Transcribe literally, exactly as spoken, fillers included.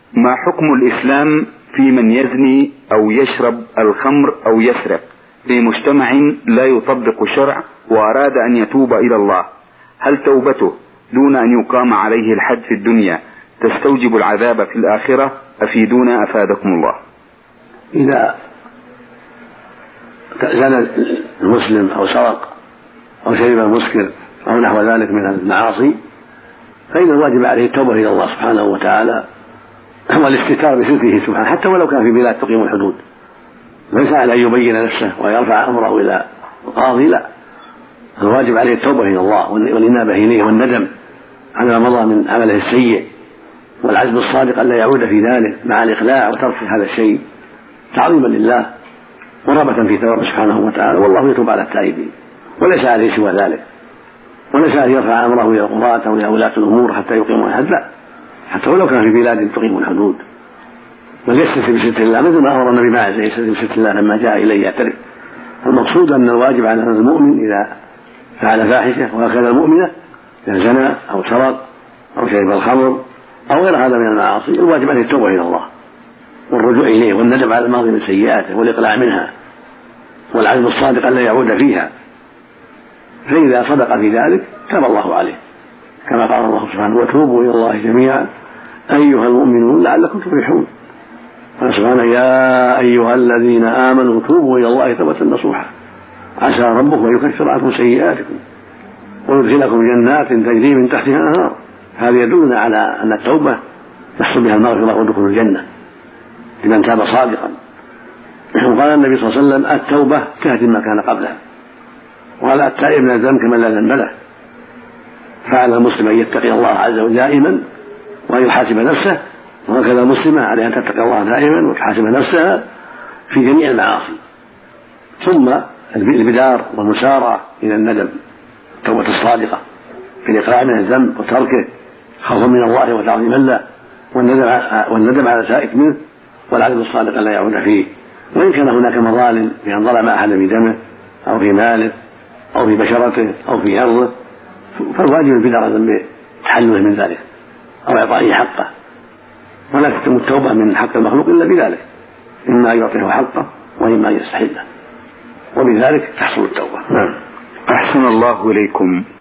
ما حكم الإسلام في من يزني أو يشرب الخمر أو يسرق في مجتمع لا يطبق الشرع وأراد أن يتوب إلى الله؟ هل توبته دون أن يقام عليه الحد في الدنيا تستوجب العذاب في الآخرة؟ أفيدونا أفادكم الله. إذا زنى المسلم أو سرق أو شرب المسكر أو نحو ذلك من المعاصي فإن الواجب عليه التوبة إلى الله سبحانه وتعالى والاستتار بستره سبحانه، حتى ولو كان في بلاد تقيم الحدود. ليس على أن يبين نفسه ويرفع أمره إلى القاضي، لا، الواجب عليه التوبة إلى الله والإنابة إليه والندم على ما مضى من عمله السيء والعزم الصادق ألا يعود في ذلك مع الإقلاع وترك هذا الشيء تعظيما لله ورغبة في ثوابه سبحانه وتعالى، والله يتوب على التائبين وليس عليه سوى ذلك، وليس أن يرفع أمره إلى القضاة أو إلى ولاة الأمور حتى يقيموا الحد، لا، حتى ولو كان في بلاد تقيم الحدود، بل يستتر بستر الله مثل ما أمر النبي معه يستتر بستر الله لما جاء إليه يعترف. المقصود أن الواجب على المؤمن إذا فعل فاحشة وهكذا المؤمنة إذا زنى أو سرق أو شرب الخمر أو غير هذا من المعاصي الواجب عليه التوبة إلى الله والرجوع إليه والندم على الماضي من سيئاته والإقلاع منها والعزم الصادق ألا يعود فيها، فإذا صدق في ذلك تاب الله عليه كما قال الله سبحانه: وتوبوا إلى الله جميعا أيها المؤمنون لعلكم تفلحون. قال سبحانه: يا أيها الذين آمنوا توبوا إلى الله توبة نصوحا عسى ربكم أن يكفر عنكم سيئاتكم ويدخلكم جنات تجري من تحتها الأنهار. هذا يدلنا على أن التوبة يحصل بها المغفرة ودخول الجنة لمن تاب صادقا. وقال النبي صلى الله عليه وسلم: التوبة تهدم ما كان قبلها، وقال: التائب من الذنب كمن لا ذنب له. فعلى المسلم أن يتقي الله عز وجل دائما وأن يحاسب نفسه، وهكذا المسلمة عليها أن تتقي الله دائما وتحاسب نفسها في جميع المعاصي. ثم البدار والمسارعة إلى الندم، التوبة الصادقة في الإقلاع من الذنب وتركه خوفا من الله وتعظيما له، والندم على سائق منه والعزم الصادق لا يعود فيه. وإن كان هناك مظالم بأن ظلم أحد في دمه أو في ماله أو في بشرته أو في أرضه، فالواجب البدار بتحلله من ذلك أو إعطائه حقه، ولا تتم التوبة من حق المخلوق إلا بذلك، إما أن يعطيه حقه وإما أن يستحله، وبذلك تحصل التوبة. أحسن الله إليكم.